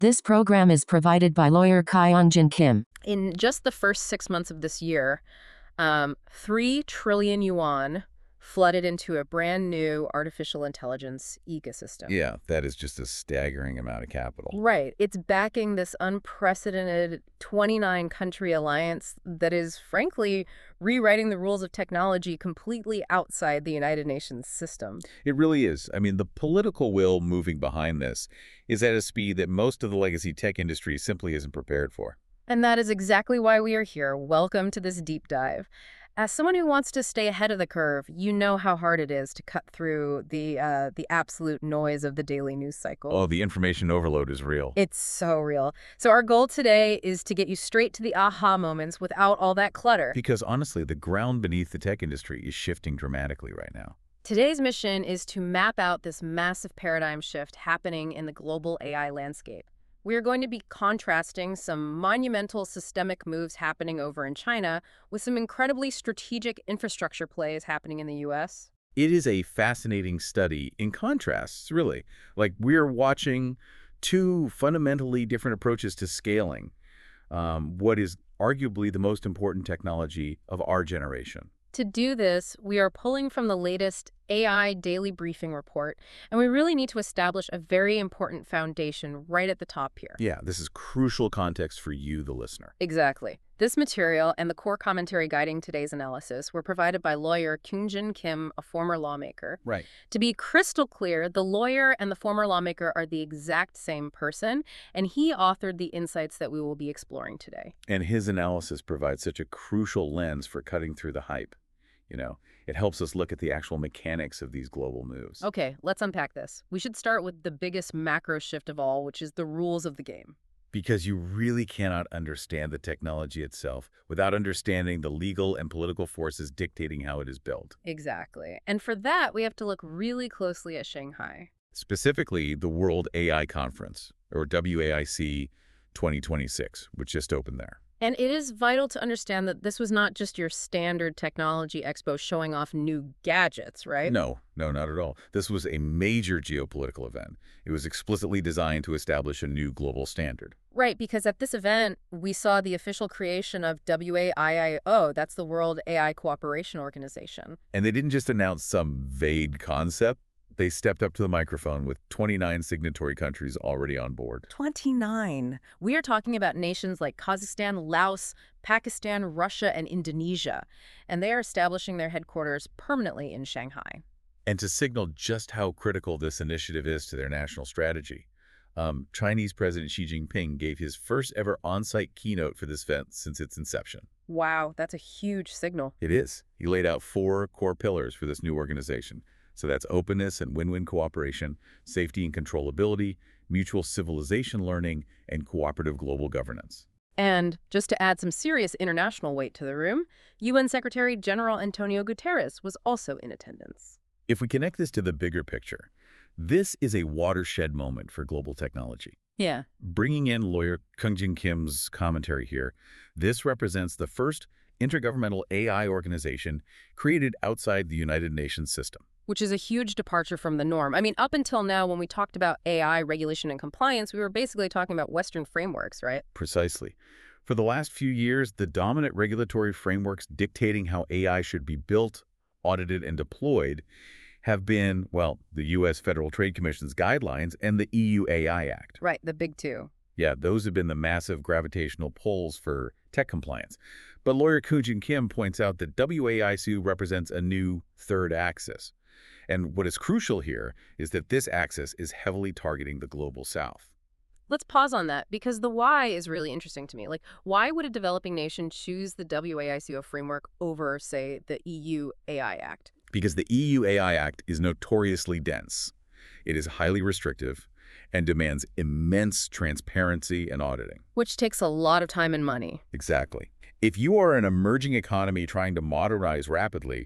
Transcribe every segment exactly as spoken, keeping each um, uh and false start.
This program is provided by lawyer Kyung-Jin Kim. In just the first six months of this year, um, three trillion yuan flooded into a brand new artificial intelligence ecosystem. Yeah, that is just a staggering amount of capital. Right. It's backing this unprecedented twenty-nine country alliance that is, frankly, rewriting the rules of technology completely outside the United Nations system. It really is. I mean, the political will moving behind this is at a speed that most of the legacy tech industry simply isn't prepared for. And that is exactly why we are here. Welcome to this deep dive. As someone who wants to stay ahead of the curve, you know how hard it is to cut through the uh, the absolute noise of the daily news cycle. Oh, the information overload is real. It's so real. So our goal today is to get you straight to the aha moments without all that clutter. Because honestly, the ground beneath the tech industry is shifting dramatically right now. Today's mission is to map out this massive paradigm shift happening in the global A I landscape. We are going to be contrasting some monumental systemic moves happening over in China with some incredibly strategic infrastructure plays happening in the U S. It is a fascinating study in contrasts, really. Like, we're watching two fundamentally different approaches to scaling um, what is arguably the most important technology of our generation. To do this, we are pulling from the latest A I Daily Briefing report, and we really need to establish a very important foundation right at the top here. Yeah, this is crucial context for you, the listener. Exactly. This material and the core commentary guiding today's analysis were provided by lawyer Kyung-Jin Kim, a former lawmaker. Right. To be crystal clear, the lawyer and the former lawmaker are the exact same person, and he authored the insights that we will be exploring today. And his analysis provides such a crucial lens for cutting through the hype. You know, it helps us look at the actual mechanics of these global moves. Okay, let's unpack this. We should start with the biggest macro shift of all, which is the rules of the game. Because you really cannot understand the technology itself without understanding the legal and political forces dictating how it is built. Exactly. And for that, we have to look really closely at Shanghai. Specifically, the World A I Conference, or W A I C twenty twenty-six, which just opened there. And it is vital to understand that this was not just your standard technology expo showing off new gadgets, right? No, no, not at all. This was a major geopolitical event. It was explicitly designed to establish a new global standard. Right, because at this event, we saw the official creation of W A I I O, that's the World A I Cooperation Organization. And they didn't just announce some vague concept. They stepped up to the microphone with twenty-nine signatory countries already on board. twenty-nine. We are talking about nations like Kazakhstan, Laos, Pakistan, Russia, and Indonesia, and they are establishing their headquarters permanently in Shanghai. And to signal just how critical this initiative is to their national strategy, um, Chinese President Xi Jinping gave his first ever on-site keynote for this event since its inception. Wow, that's a huge signal. It is. He laid out four core pillars for this new organization. So that's openness and win-win cooperation, safety and controllability, mutual civilization learning, and cooperative global governance. And just to add some serious international weight to the room, U N Secretary General Antonio Guterres was also in attendance. If we connect this to the bigger picture, this is a watershed moment for global technology. Yeah. Bringing in lawyer Kyung-Jin Kim's commentary here, this represents the first intergovernmental A I organization created outside the United Nations system. Which is a huge departure from the norm. I mean, up until now, when we talked about A I regulation and compliance, we were basically talking about Western frameworks, right? Precisely. For the last few years, the dominant regulatory frameworks dictating how A I should be built, audited, and deployed have been, well, the U S Federal Trade Commission's guidelines and the E U A I Act. Right, the big two. Yeah, those have been the massive gravitational pulls for tech compliance. But lawyer Kyung-Jin Kim points out that W A I C represents a new third axis. And what is crucial here is that this axis is heavily targeting the global south. Let's pause on that, because the why is really interesting to me. Like, why would a developing nation choose the W A I C O framework over, say, the E U A I Act? Because the E U A I Act is notoriously dense. It is highly restrictive and demands immense transparency and auditing. Which takes a lot of time and money. Exactly. If you are an emerging economy trying to modernize rapidly,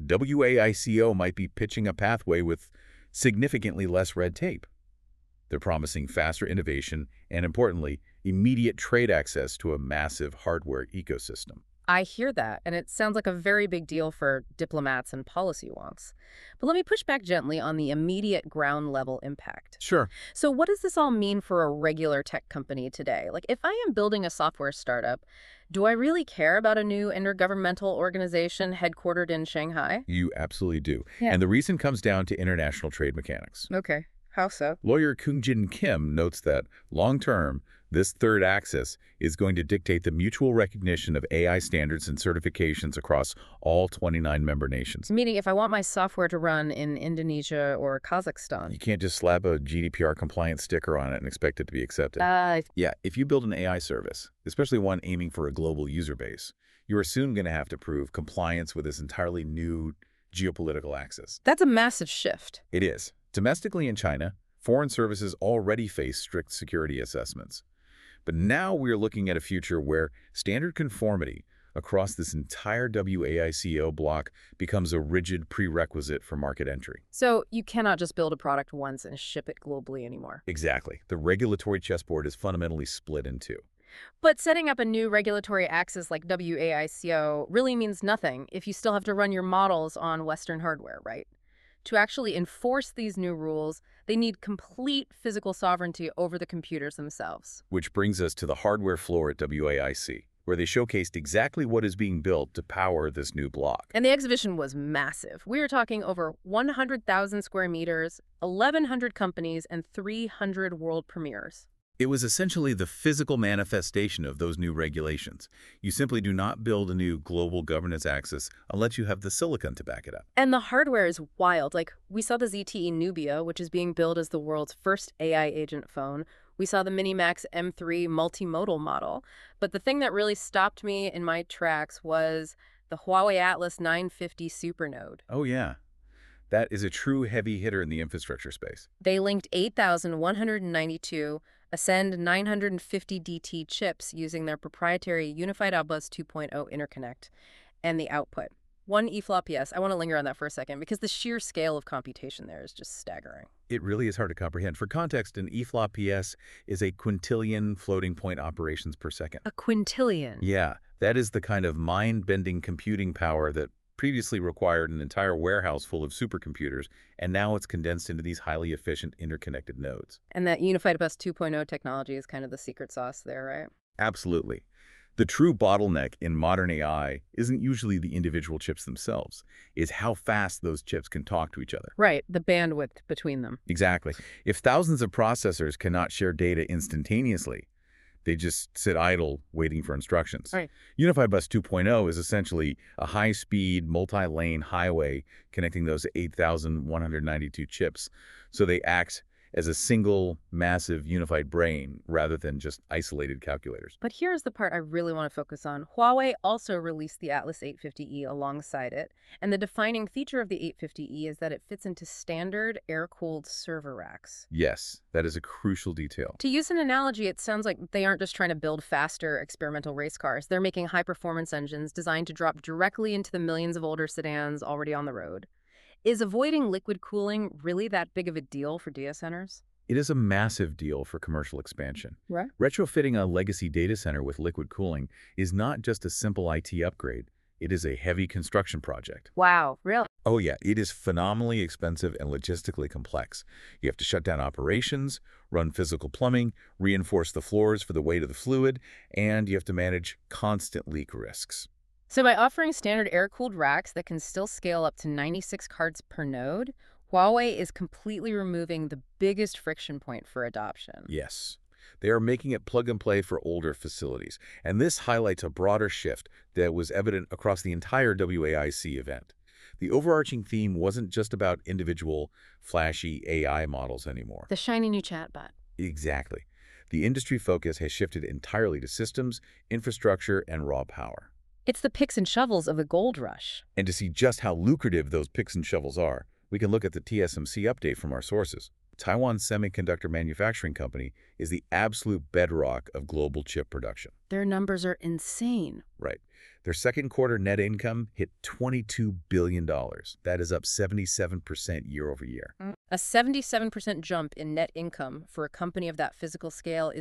W A I C O might be pitching a pathway with significantly less red tape. They're promising faster innovation and, importantly, immediate trade access to a massive hardware ecosystem. I hear that, and it sounds like a very big deal for diplomats and policy wonks. But let me push back gently on the immediate ground-level impact. Sure. So what does this all mean for a regular tech company today? Like, if I am building a software startup, do I really care about a new intergovernmental organization headquartered in Shanghai? You absolutely do. Yeah. And the reason comes down to international trade mechanics. Okay. How so? Lawyer Koongjin Kim notes that, long-term, this third axis is going to dictate the mutual recognition of A I standards and certifications across all twenty-nine member nations. Meaning if I want my software to run in Indonesia or Kazakhstan. You can't just slap a G D P R-compliant sticker on it and expect it to be accepted. Uh, Yeah, if you build an A I service, especially one aiming for a global user base, you are soon going to have to prove compliance with this entirely new geopolitical axis. that's a massive shift. It is. Domestically in China, foreign services already face strict security assessments. But now we're looking at a future where standard conformity across this entire W A I C O block becomes a rigid prerequisite for market entry. So you cannot just build a product once and ship it globally anymore. Exactly. The regulatory chessboard is fundamentally split in two. But setting up a new regulatory axis like W A I C O really means nothing if you still have to run your models on Western hardware, right? To actually enforce these new rules, they need complete physical sovereignty over the computers themselves. Which brings us to the hardware floor at W A I C, where they showcased exactly what is being built to power this new block. And the exhibition was massive. We are talking over one hundred thousand square meters, eleven hundred companies, and three hundred world premieres. It was essentially the physical manifestation of those new regulations. You simply do not build a new global governance axis unless you have the silicon to back it up. And the hardware is wild. Like, we saw the Z T E Nubia, which is being billed as the world's first A I agent phone. We saw the Minimax M three multimodal model. But the thing that really stopped me in my tracks was the Huawei Atlas nine fifty Supernode. Oh yeah, that is a true heavy hitter in the infrastructure space. They linked eight thousand one hundred ninety-two Ascend nine hundred fifty D T chips using their proprietary Unified Outbus two point oh interconnect. And the output, one E F L O P S. I want to linger on that for a second because the sheer scale of computation there is just staggering. It really is hard to comprehend. For context, an E F L O P S is a quintillion floating point operations per second. A quintillion. Yeah, that is the kind of mind-bending computing power that previously required an entire warehouse full of supercomputers, and now it's condensed into these highly efficient interconnected nodes. And that Unified Bus two point oh technology is kind of the secret sauce there, right? Absolutely. The true bottleneck in modern A I isn't usually the individual chips themselves. It's how fast those chips can talk to each other. Right, the bandwidth between them. Exactly. If thousands of processors cannot share data instantaneously, they just sit idle waiting for instructions. Right. Unified Bus two point oh is essentially a high-speed, multi-lane highway connecting those eight thousand one hundred ninety-two chips, so they act as a single, massive, unified brain rather than just isolated calculators. But here's the part I really want to focus on. Huawei also released the Atlas eight fifty E alongside it, and the defining feature of the eight fifty E is that it fits into standard air-cooled server racks. Yes, that is a crucial detail. To use an analogy, it sounds like they aren't just trying to build faster experimental race cars. They're making high-performance engines designed to drop directly into the millions of older sedans already on the road. Is avoiding liquid cooling really that big of a deal for data centers? It is a massive deal for commercial expansion. Right. Retrofitting a legacy data center with liquid cooling is not just a simple I T upgrade. It is a heavy construction project. Wow, really? Oh yeah, it is phenomenally expensive and logistically complex. You have to shut down operations, run physical plumbing, reinforce the floors for the weight of the fluid, and you have to manage constant leak risks. So by offering standard air-cooled racks that can still scale up to ninety-six cards per node, Huawei is completely removing the biggest friction point for adoption. Yes. They are making it plug-and-play for older facilities, and this highlights a broader shift that was evident across the entire W A I C event. The overarching theme wasn't just about individual, flashy A I models anymore. The shiny new chatbot. Exactly. The industry focus has shifted entirely to systems, infrastructure, and raw power. It's the picks and shovels of the gold rush. And to see just how lucrative those picks and shovels are, we can look at the T S M C update from our sources. Taiwan Semiconductor Manufacturing Company is the absolute bedrock of global chip production. Their numbers are insane. Right. Their second quarter net income hit twenty-two billion dollars. That is up seventy-seven percent year over year. A seventy-seven percent jump in net income for a company of that physical scale is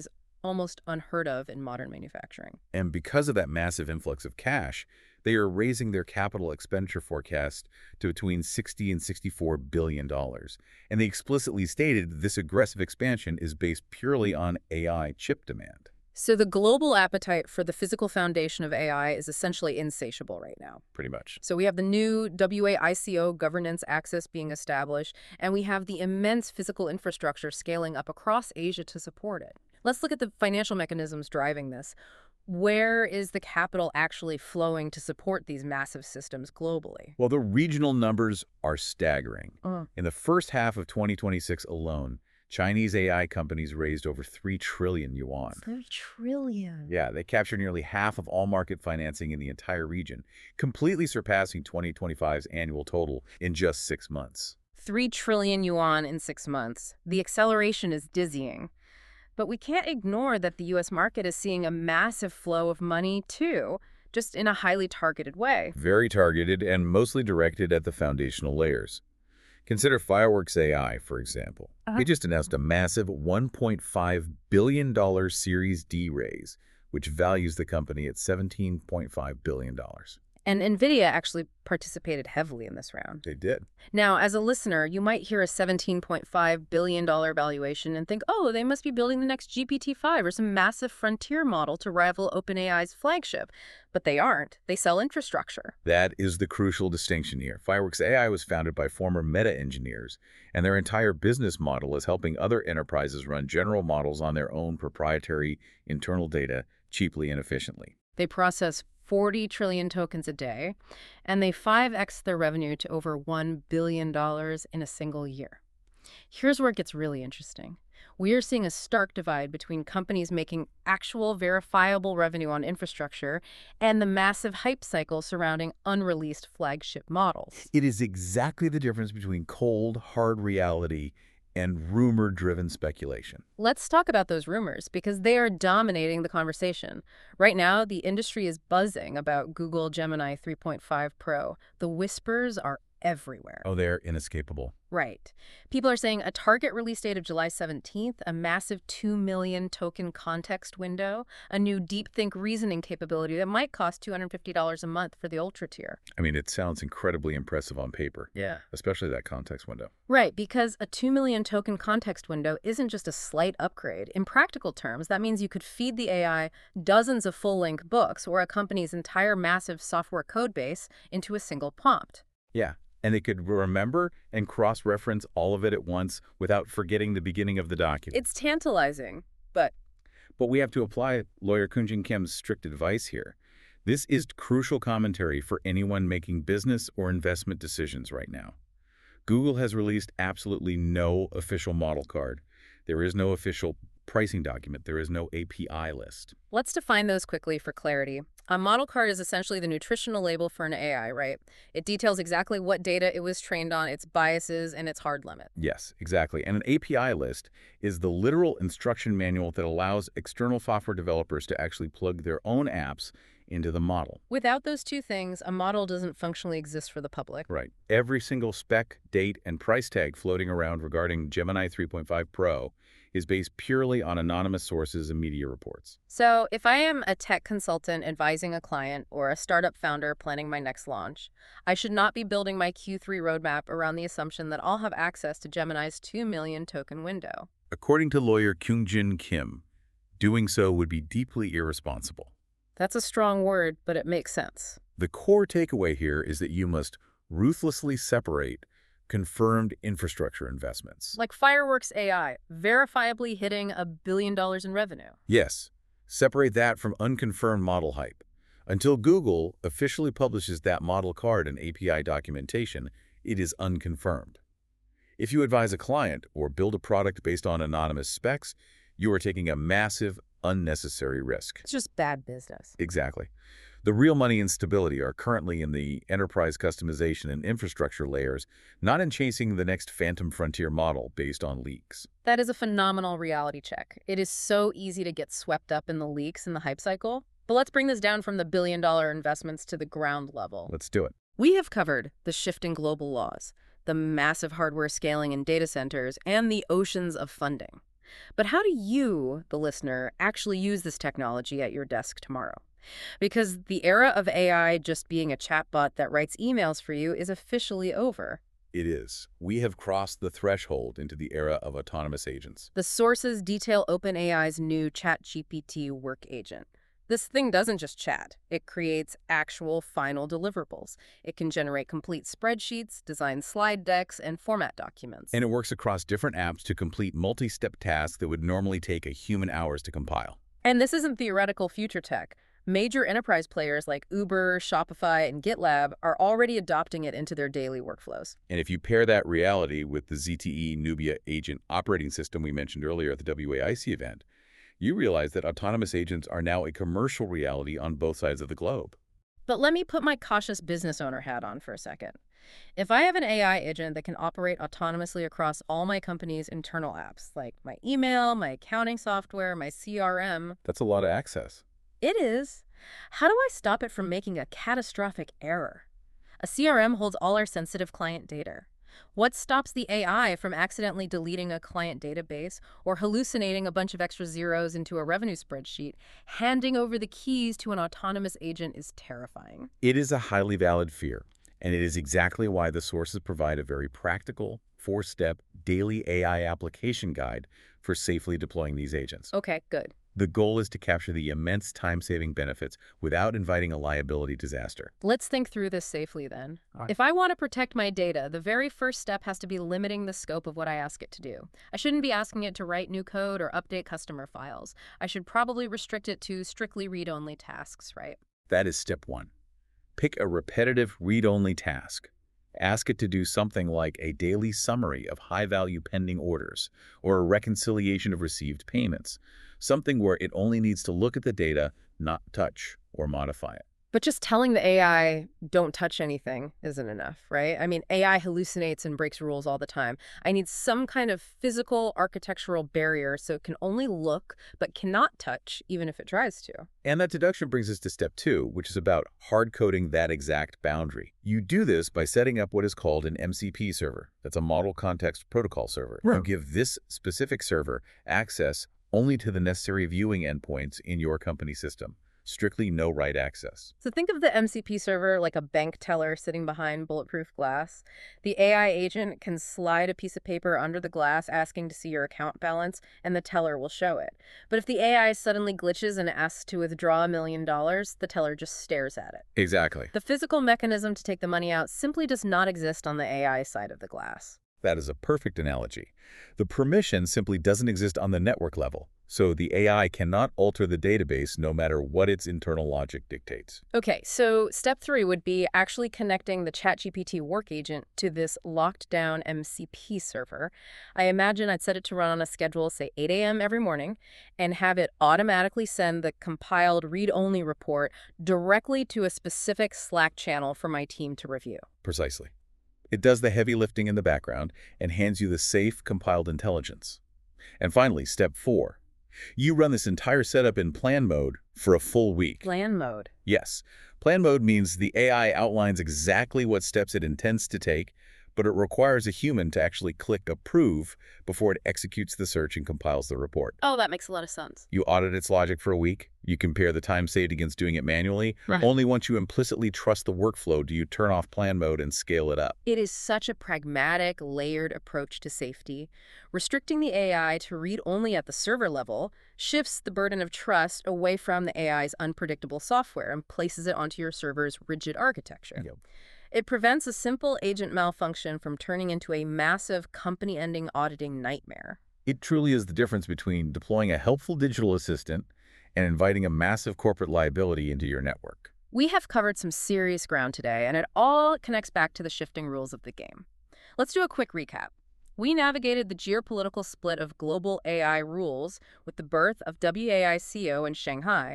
almost unheard of in modern manufacturing. And because of that massive influx of cash, they are raising their capital expenditure forecast to between sixty and sixty-four billion dollars. And they explicitly stated this aggressive expansion is based purely on A I chip demand. So the global appetite for the physical foundation of A I is essentially insatiable right now. Pretty much. So we have the new W A I C O governance axis being established, and we have the immense physical infrastructure scaling up across Asia to support it. Let's look at the financial mechanisms driving this. Where is the capital actually flowing to support these massive systems globally? Well, the regional numbers are staggering. Uh. In the first half of twenty twenty-six alone, Chinese A I companies raised over three trillion yuan. three trillion. Yeah, they captured nearly half of all market financing in the entire region, completely surpassing twenty twenty-five's annual total in just six months. three trillion yuan in six months. The acceleration is dizzying. But we can't ignore that the U S market is seeing a massive flow of money, too, just in a highly targeted way. Very targeted and mostly directed at the foundational layers. Consider Fireworks A I, for example. Uh-huh. They just announced a massive one point five billion dollars Series D raise, which values the company at seventeen point five billion dollars. And NVIDIA actually participated heavily in this round. They did. Now, as a listener, you might hear a seventeen point five billion dollars valuation and think, oh, they must be building the next G P T five or some massive frontier model to rival OpenAI's flagship. But they aren't. They sell infrastructure. That is the crucial distinction here. Fireworks A I was founded by former Meta engineers, and their entire business model is helping other enterprises run general models on their own proprietary internal data cheaply and efficiently. They process forty trillion tokens a day, and they five X their revenue to over one billion dollars in a single year. Here's where it gets really interesting. We are seeing a stark divide between companies making actual verifiable revenue on infrastructure and the massive hype cycle surrounding unreleased flagship models. It is exactly the difference between cold, hard reality and rumor-driven speculation. Let's talk about those rumors, because they are dominating the conversation. Right now, the industry is buzzing about Google Gemini three point five Pro. The whispers are everywhere. Oh, they're inescapable. Right. People are saying a target release date of July seventeenth, a massive two million token context window, a new deep think reasoning capability that might cost two hundred fifty dollars a month for the Ultra tier. I mean, it sounds incredibly impressive on paper. Yeah. Especially that context window. Right, because a two million token context window isn't just a slight upgrade. In practical terms, that means you could feed the A I dozens of full-length books or a company's entire massive software code base into a single prompt. Yeah. And it could remember and cross-reference all of it at once without forgetting the beginning of the document. It's tantalizing, but... But we have to apply lawyer Koonjin Kim's strict advice here. This is crucial commentary for anyone making business or investment decisions right now. Google has released absolutely no official model card. There is no official pricing document. There is no A P I list. Let's define those quickly for clarity. A model card is essentially the nutritional label for an A I, right? It details exactly what data it was trained on, its biases, and its hard limit. Yes, exactly. And an A P I list is the literal instruction manual that allows external software developers to actually plug their own apps into the model. Without those two things, a model doesn't functionally exist for the public. Right. Every single spec, date, and price tag floating around regarding Gemini three point five Pro is based purely on anonymous sources and media reports. So if I am a tech consultant advising a client or a startup founder planning my next launch, I should not be building my Q three roadmap around the assumption that I'll have access to Gemini's two million token window. According to lawyer Koonjin Kim, doing so would be deeply irresponsible. That's a strong word, but it makes sense. The core takeaway here is that you must ruthlessly separate confirmed infrastructure investments. Like Fireworks A I, verifiably hitting a billion dollars in revenue. Yes, separate that from unconfirmed model hype. Until Google officially publishes that model card and A P I documentation, it is unconfirmed. If you advise a client or build a product based on anonymous specs, you are taking a massive, unnecessary risk. It's just bad business. Exactly. The real money and stability are currently in the enterprise customization and infrastructure layers, not in chasing the next phantom frontier model based on leaks. That is a phenomenal reality check. It is so easy to get swept up in the leaks and the hype cycle. But let's bring this down from the billion-dollar investments to the ground level. Let's do it. We have covered the shifting global laws, the massive hardware scaling in data centers, and the oceans of funding. But how do you, the listener, actually use this technology at your desk tomorrow? Because the era of A I just being a chatbot that writes emails for you is officially over. It is. We have crossed the threshold into the era of autonomous agents. The sources detail OpenAI's new ChatGPT work agent. This thing doesn't just chat. It creates actual final deliverables. It can generate complete spreadsheets, design slide decks, and format documents. And it works across different apps to complete multi-step tasks that would normally take a human hours to compile. And this isn't theoretical future tech. Major enterprise players like Uber, Shopify, and GitLab are already adopting it into their daily workflows. And if you pair that reality with the Z T E Nubia agent operating system we mentioned earlier at the W A I C event, you realize that autonomous agents are now a commercial reality on both sides of the globe. But let me put my cautious business owner hat on for a second. If I have an A I agent that can operate autonomously across all my company's internal apps, like my email, my accounting software, my C R M... That's a lot of access. It is. How do I stop it from making a catastrophic error? A C R M holds all our sensitive client data. What stops the A I from accidentally deleting a client database or hallucinating a bunch of extra zeros into a revenue spreadsheet? Handing over the keys to an autonomous agent is terrifying. It is a highly valid fear, and it is exactly why the sources provide a very practical, four-step, daily A I application guide for safely deploying these agents. Okay, good. The goal is to capture the immense time-saving benefits without inviting a liability disaster. Let's think through this safely then. Right. If I want to protect my data, the very first step has to be limiting the scope of what I ask it to do. I shouldn't be asking it to write new code or update customer files. I should probably restrict it to strictly read-only tasks, right? That is step one. Pick a repetitive read-only task. Ask it to do something like a daily summary of high-value pending orders or a reconciliation of received payments, something where it only needs to look at the data, not touch or modify it. But just telling the A I, don't touch anything, isn't enough, right? I mean, A I hallucinates and breaks rules all the time. I need some kind of physical architectural barrier so it can only look but cannot touch, even if it tries to. And that deduction brings us to step two, which is about hard-coding that exact boundary. You do this by setting up what is called an M C P server. That's a Model Context Protocol server. Right. You give this specific server access only to the necessary viewing endpoints in your company system. Strictly no write access. So think of the M C P server like a bank teller sitting behind bulletproof glass. The A I agent can slide a piece of paper under the glass asking to see your account balance, and the teller will show it. But if the A I suddenly glitches and asks to withdraw a million dollars, the teller just stares at it. Exactly. The physical mechanism to take the money out simply does not exist on the A I side of the glass. That is a perfect analogy. The permission simply doesn't exist on the network level, so the A I cannot alter the database no matter what its internal logic dictates. Okay, so step three would be actually connecting the ChatGPT work agent to this locked down M C P server. I imagine I'd set it to run on a schedule, say eight A M every morning, and have it automatically send the compiled read-only report directly to a specific Slack channel for my team to review. Precisely. It does the heavy lifting in the background and hands you the safe, compiled intelligence. And finally, step four. You run this entire setup in plan mode for a full week. Plan mode. Yes. Plan mode means the A I outlines exactly what steps it intends to take, but it requires a human to actually click approve before it executes the search and compiles the report. Oh, that makes a lot of sense. You audit its logic for a week. You compare the time saved against doing it manually. Right. Only once you implicitly trust the workflow do you turn off plan mode and scale it up. It is such a pragmatic, layered approach to safety. Restricting the A I to read only at the server level shifts the burden of trust away from the A I's unpredictable software and places it onto your server's rigid architecture. Yep. It prevents a simple agent malfunction from turning into a massive company-ending auditing nightmare. It truly is the difference between deploying a helpful digital assistant and inviting a massive corporate liability into your network. We have covered some serious ground today, and it all connects back to the shifting rules of the game. Let's do a quick recap. We navigated the geopolitical split of global A I rules with the birth of W A I C O in Shanghai,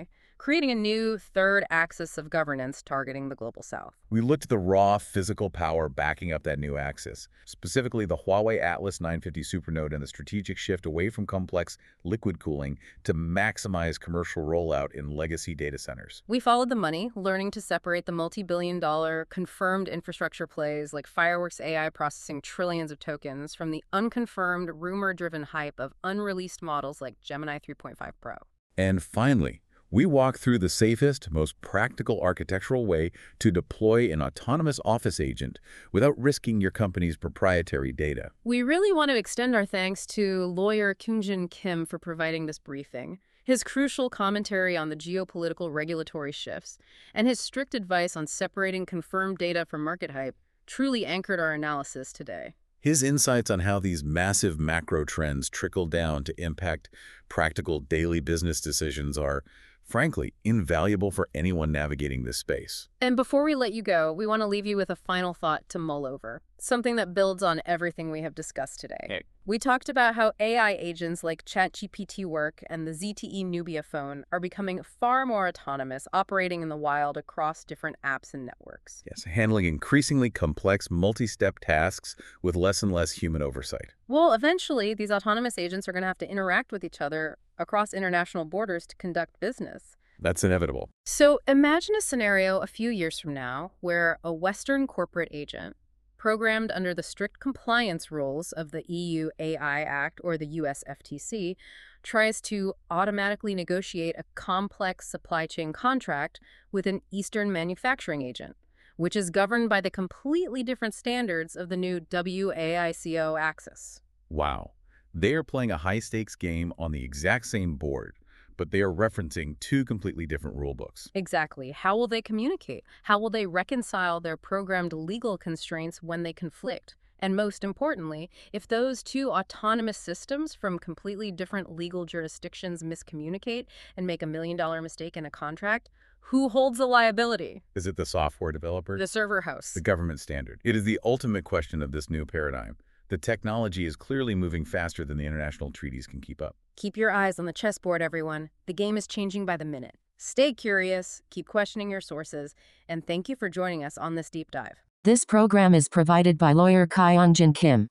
creating a new third axis of governance targeting the Global South. We looked at the raw physical power backing up that new axis, specifically the Huawei Atlas nine fifty supernode and the strategic shift away from complex liquid cooling to maximize commercial rollout in legacy data centers. We followed the money, learning to separate the multi-billion dollar confirmed infrastructure plays like Fireworks A I processing trillions of tokens from the unconfirmed, rumor-driven hype of unreleased models like Gemini three point five Pro. And finally, we walk through the safest, most practical architectural way to deploy an autonomous office agent without risking your company's proprietary data. We really want to extend our thanks to lawyer Kyungjin Kim for providing this briefing. His crucial commentary on the geopolitical regulatory shifts and his strict advice on separating confirmed data from market hype truly anchored our analysis today. His insights on how these massive macro trends trickle down to impact practical daily business decisions are, frankly, invaluable for anyone navigating this space. And before we let you go, we want to leave you with a final thought to mull over, something that builds on everything we have discussed today. Okay. We talked about how A I agents like ChatGPT Work and the Z T E Nubia phone are becoming far more autonomous, operating in the wild across different apps and networks. Yes, handling increasingly complex multi-step tasks with less and less human oversight. Well, eventually, these autonomous agents are going to have to interact with each other across international borders to conduct business. That's inevitable. So imagine a scenario a few years from now where a Western corporate agent, programmed under the strict compliance rules of the E U A I Act or the U S F T C, tries to automatically negotiate a complex supply chain contract with an Eastern manufacturing agent, which is governed by the completely different standards of the new W A I C O axis. Wow. They are playing a high-stakes game on the exact same board, but they are referencing two completely different rulebooks. Exactly. How will they communicate? How will they reconcile their programmed legal constraints when they conflict? And most importantly, if those two autonomous systems from completely different legal jurisdictions miscommunicate and make a million-dollar mistake in a contract, who holds the liability? Is it the software developer? The server house. The government standard. It is the ultimate question of this new paradigm. The technology is clearly moving faster than the international treaties can keep up. Keep your eyes on the chessboard, everyone. The game is changing by the minute. Stay curious, keep questioning your sources, and thank you for joining us on this deep dive. This program is provided by lawyer Kyungjin Kim.